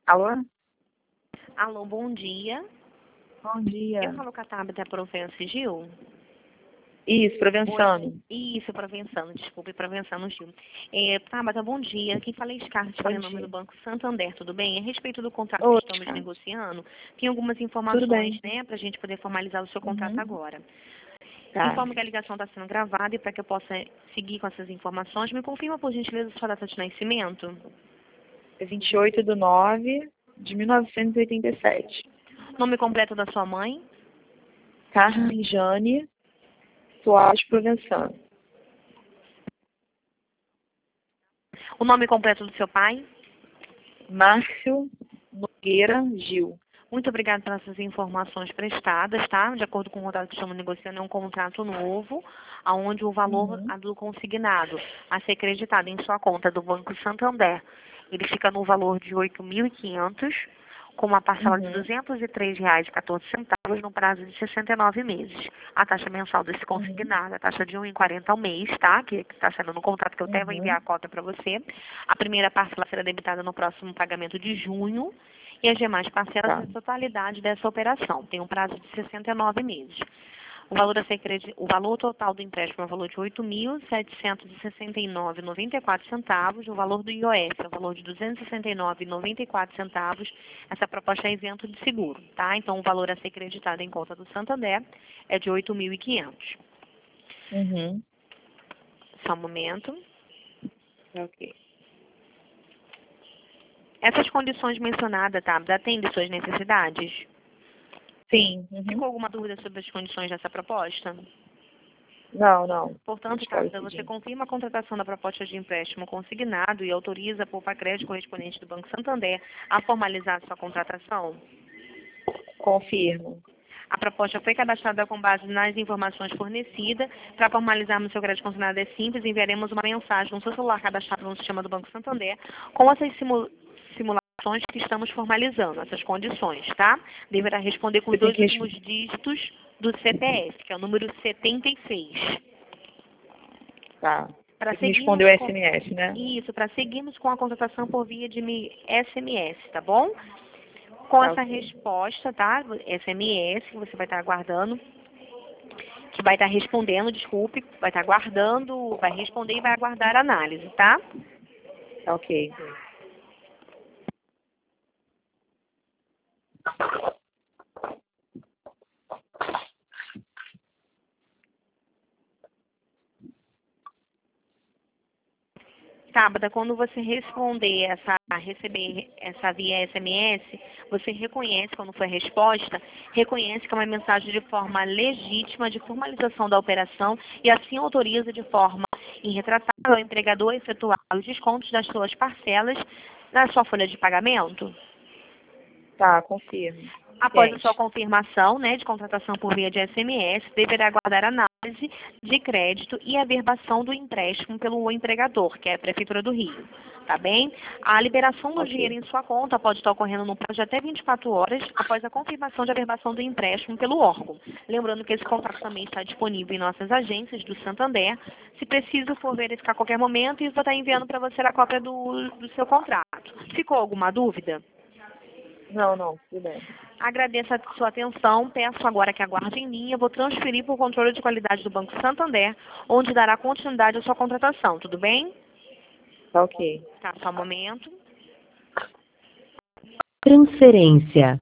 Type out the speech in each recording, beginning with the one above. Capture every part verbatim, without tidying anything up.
Alô? Alô, bom dia. Bom dia. Eu falo com a Tabata Provenço Gil. Isso, Provenzano. Isso, Provenzano, desculpe, Provenzano Gil. É, Tabata, bom dia. Quem fala é Scarlett, Bom falei em nome dia. do Banco Santander, tudo bem? A respeito do contrato Oi, que estamos Scarlett. negociando, tem algumas Tudo informações, bem. né, para a gente poder formalizar o seu contrato Uhum. agora. Tá. Informo que a ligação está sendo gravada e para que eu possa seguir com essas informações, me confirma, por gentileza, sua data de nascimento. É vinte e oito de nove de mil novecentos e oitenta e sete. Nome completo da sua mãe. Carmen Jane Soares Provenzano. O nome completo do seu pai. Márcio Nogueira Gil. Muito obrigada pelas suas informações prestadas, tá? De acordo com o contrato que estamos negociando, é um contrato novo, onde o valor Uhum. do consignado a ser creditado em sua conta do Banco Santander, ele fica no valor de oito mil e quinhentos, com uma parcela de Uhum. duzentos e três reais e quatorze centavos no prazo de sessenta e nove meses. A taxa mensal desse Uhum. consignado, a taxa de um real e quarenta ao mês, tá? Que está sendo no contrato que eu até vou enviar a Uhum. cópia para você. A primeira parcela será debitada no próximo pagamento de junho e as demais parcelas Tá. na totalidade dessa operação. Tem um prazo de sessenta e nove meses. O valor, a ser credi- o valor total do empréstimo é o valor de oito mil setecentos e sessenta e nove vírgula noventa e quatro centavos. O valor do I O F é o valor de duzentos e sessenta e nove vírgula noventa e quatro centavos. Essa proposta é isento de seguro, tá? Então, o valor a ser creditado em conta do Santander é de oito mil e quinhentos. Uhum. Só um momento. Ok. Essas condições mencionadas, tá? Atendem suas necessidades? Sim. Uhum. Ficou alguma dúvida sobre as condições dessa proposta? Não, não. Portanto, Tabata, você confirma a contratação da proposta de empréstimo consignado e autoriza a Poupa Crédito correspondente do Banco Santander a formalizar sua contratação? Confirmo. A proposta foi cadastrada com base nas informações fornecidas. Para formalizarmos seu crédito consignado é simples, enviaremos uma mensagem no seu celular cadastrado no sistema do Banco Santander com essas simu- simulações que estamos formalizando, essas condições, tá? Deverá responder com Você os tem dois que últimos responder. dígitos do C P F, que é o número setenta e seis. Tá. Para Tem que seguirmos responder o com S M S, né? isso, para seguirmos com a contratação por via de mi- S M S, tá bom? Com Tá, essa ok. resposta, tá? S M S, que você vai estar aguardando, que vai estar respondendo, desculpe, vai estar aguardando, vai responder e vai aguardar a análise, tá? Tá, ok. Tabata, quando você responder essa, receber essa via S M S, você reconhece, quando foi a resposta, reconhece que é uma mensagem de forma legítima de formalização da operação e assim autoriza de forma irretratável ao empregador a efetuar os descontos das suas parcelas na sua folha de pagamento? Tá, confirmo. Após a sua Ciente. confirmação, né, de contratação por via de S M S, deverá aguardar análise de crédito e averbação do empréstimo pelo empregador, que é a Prefeitura do Rio. Tá bem? A liberação do dinheiro Ok. em sua conta pode estar ocorrendo no prazo de até vinte e quatro horas após a confirmação de averbação do empréstimo pelo órgão. Lembrando que esse contrato também está disponível em nossas agências do Santander. Se preciso for verificar a qualquer momento, e vou estar enviando para você a cópia do, do seu contrato. Ficou alguma dúvida? Não, não, tudo bem. Agradeço a sua atenção. Peço agora que aguarde em linha. Vou transferir para o controle de qualidade do Banco Santander, onde dará continuidade à sua contratação. Tudo bem? Tá, ok. Tá, só um momento. Transferência.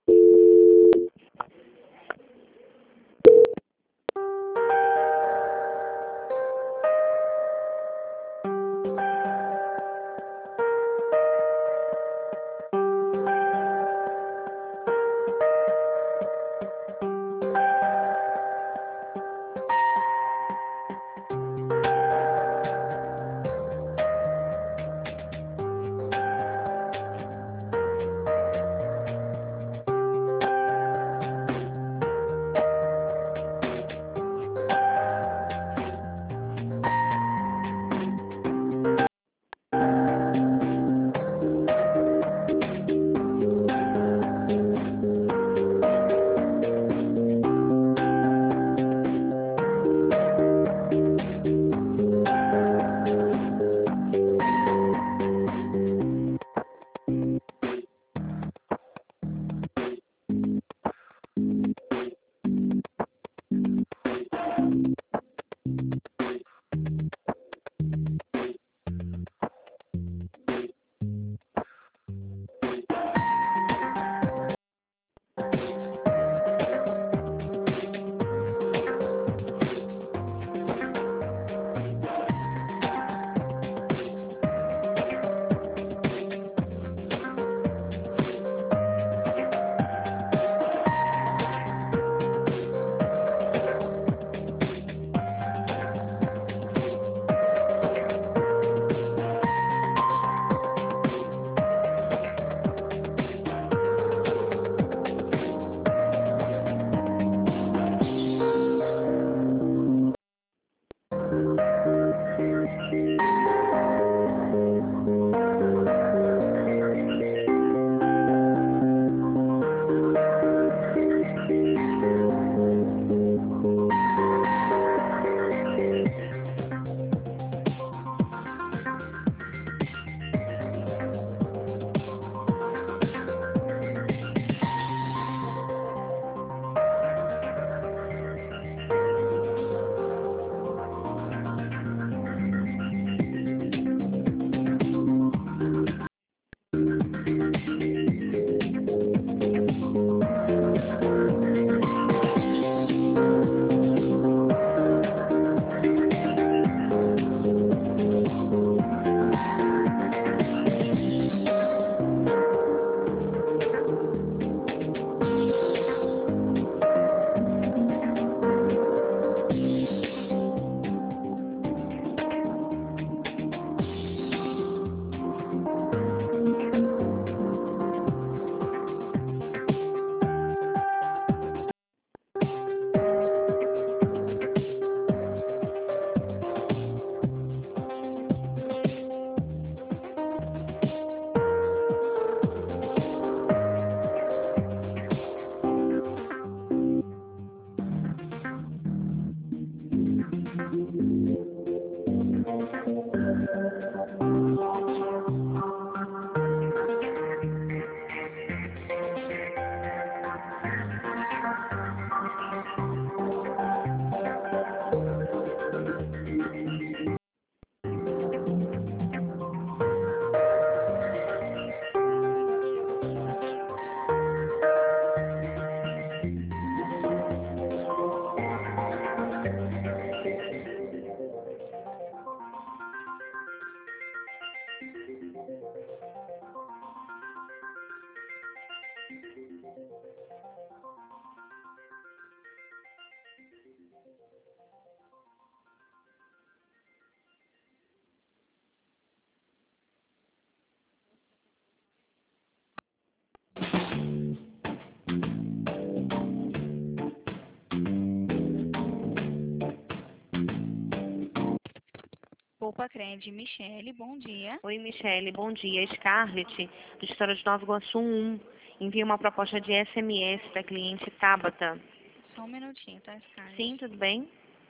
Opa, Cred, Michele, bom dia. Oi, Michele, bom dia. Scarlett, do História de Nova Iguaçu um. Envia uma proposta de S M S para a cliente Tabata. Só um minutinho, tá, Scarlett? Sim, tudo bem?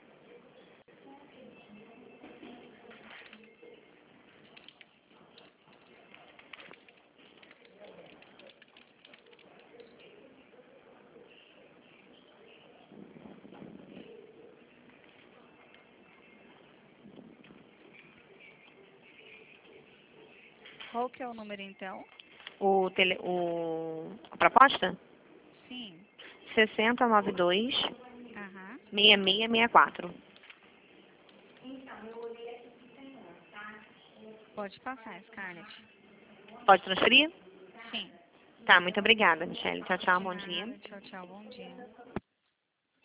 Qual que é o número, então? O tele, o, a proposta? Sim. sessenta noventa e dois, Aham. sessenta e seis sessenta e quatro. Pode passar, Scarlett. Pode transferir? Sim. Tá, muito obrigada, Michele. Tchau, tchau, De bom nada. dia. Tchau, tchau, bom dia.